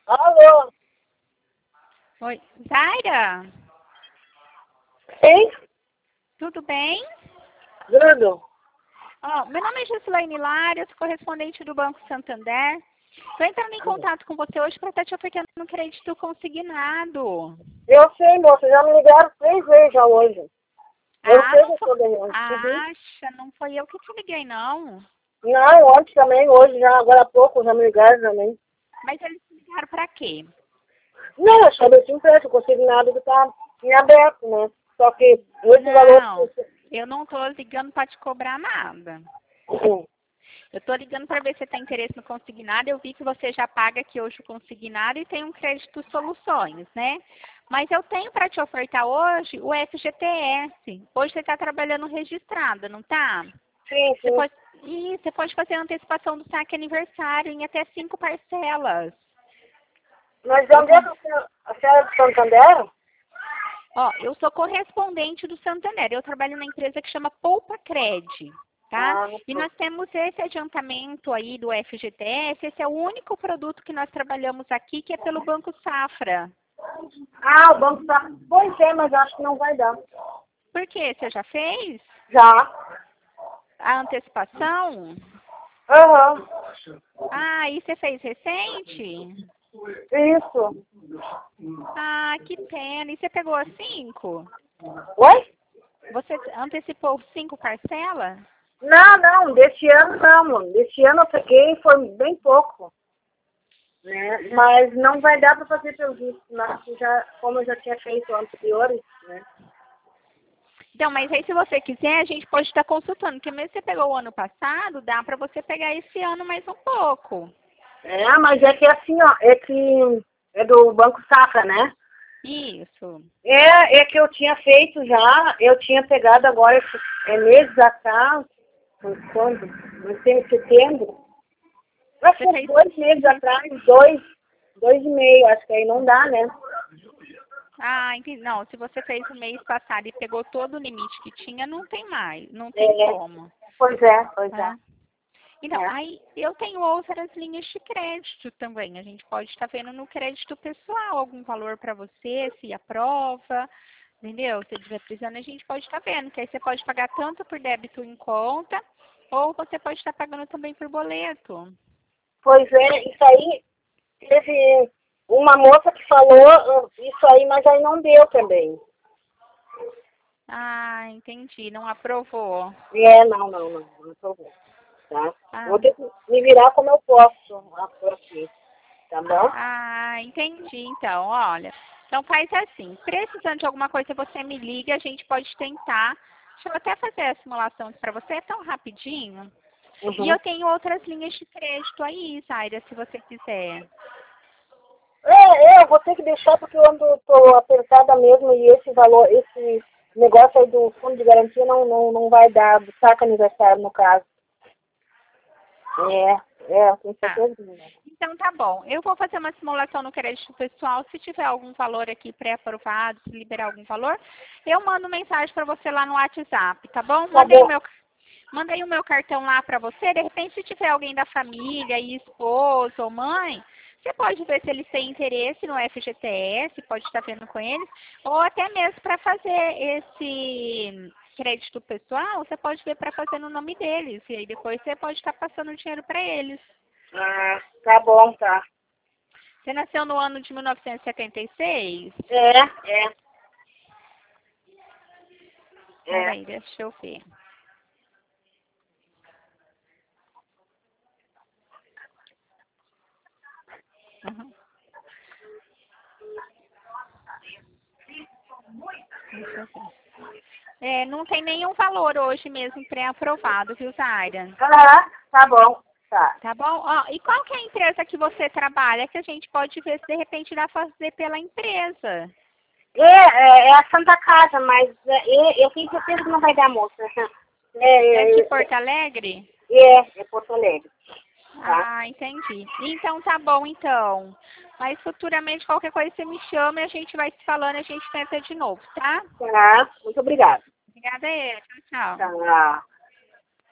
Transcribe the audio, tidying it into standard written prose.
Alô? Oi, Zaira, Hein? tudo bem? Bruno? Ó, meu nome é Gislaine Lara, sou correspondente do Banco Santander. Estou entrando em contato com você hoje para estar te ofertando um crédito consignado. Eu sei, moça, já me ligaram 3 vezes já hoje. Eu sei que Não eu foi... tô ganhando. Acha, não foi eu que te liguei, não. Não, ontem também, hoje já, agora há pouco já me ligaram também. Mas eles te ligaram para quê? Não, eu só desse empréstimo, consignado que tá em aberto, né? Só que esse valor... Não, eu não estou ligando para te cobrar nada. Sim. Eu estou ligando para ver se você tem interesse no consignado. Eu vi que você já paga aqui hoje o consignado e tem um crédito soluções, né? Mas eu tenho para te ofertar hoje o FGTS. Hoje você está trabalhando registrada, não tá? Sim, Você sim. pode, você pode fazer a antecipação do saque aniversário em até 5 parcelas. Mas Eu, onde é que a senhora é de Santander? eu sou correspondente do Santander. Eu trabalho na empresa que chama Poupa Cred, tá? Ah, E tá. nós temos esse adiantamento aí do FGTS. Esse é o único produto que nós trabalhamos aqui, que é pelo Banco Safra. Ah, o banco tá... Pois é, mas acho que não vai dar. Por quê? Você já fez Já. a antecipação? Aham. Ah, e você fez recente? Isso. Ah, que pena. E você pegou as 5? Oi? Você antecipou 5 parcelas? Não, não, desse ano não. Desse ano eu peguei, foi bem pouco, né? Mas não vai dar para fazer pelo visto, mas já, como eu já tinha feito anteriores, né? Então, mas aí se você quiser, a gente pode estar consultando, porque mesmo que você pegou o ano passado, dá para você pegar esse ano mais um pouco. É, mas é que assim, ó, é que é do Banco Safra, né? Isso. É que eu tinha feito já, eu tinha pegado agora meses atrás, quando? Não sei, em setembro. Acho Você que uns fez. 2 meses atrás, dois e meio, acho que aí não dá, né? Ah, entendi. Não, se você fez o mês passado e pegou todo o limite que tinha, não tem mais, não tem É, como, pois é, pois é. tá? Então, É. aí eu tenho outras linhas de crédito também. A gente pode estar vendo no crédito pessoal algum valor para você, se aprova, entendeu? Se estiver precisando, a gente pode estar vendo, que aí você pode pagar tanto por débito em conta, ou você pode estar pagando também por boleto. Pois é, isso aí, teve uma moça que falou isso aí, mas aí não deu também. Ah, entendi. Não aprovou. Não tô vendo, tá? Vou Ah, ter que me virar como eu posso por aqui, tá bom? entendi. Então, olha. Então faz assim. Precisando de alguma coisa, você me liga, a gente pode tentar. Deixa eu até fazer a simulação para você, é tão rapidinho. E Uhum. eu tenho outras linhas de crédito aí, Zaira, se você quiser. Eu vou ter que deixar porque eu tô apertada mesmo e esse valor, esse negócio aí do fundo de garantia não vai dar, do saco aniversário no caso. Eu tenho Tá. certeza que não vai. Então tá bom. Eu vou fazer uma simulação no crédito pessoal. Se tiver algum valor aqui pré-aprovado, se liberar algum valor, eu mando mensagem para você lá no WhatsApp, tá bom? Tá bom. Mandei o meu cartão lá para você. De repente, se tiver alguém da família, aí, esposo ou mãe, você pode ver se eles têm interesse no FGTS, pode estar vendo com eles, ou até mesmo para fazer esse crédito pessoal, você pode ver para fazer no nome deles. E aí depois você pode estar passando dinheiro para eles. Ah, tá bom, tá. Você nasceu no ano de 1976? É, é, é. Peraí, deixa eu ver. Uhum. Deixa eu ver. Não tem nenhum valor hoje mesmo pré-aprovado, viu, Zaira? Ah, tá bom, tá. Tá bom? Ó, e qual que é a empresa que você trabalha? Que a gente pode ver se de repente dá pra fazer pela empresa. É a Santa Casa, mas eu tenho certeza que não vai dar, moça. É de É, é, Porto Alegre? é Porto Alegre, tá? Ah, entendi. Então tá bom, então. Mas futuramente qualquer coisa você me chama e a gente vai se falando e a gente tenta de novo, tá? Tá, muito obrigada. Obrigada, tchau, tchau. Tá.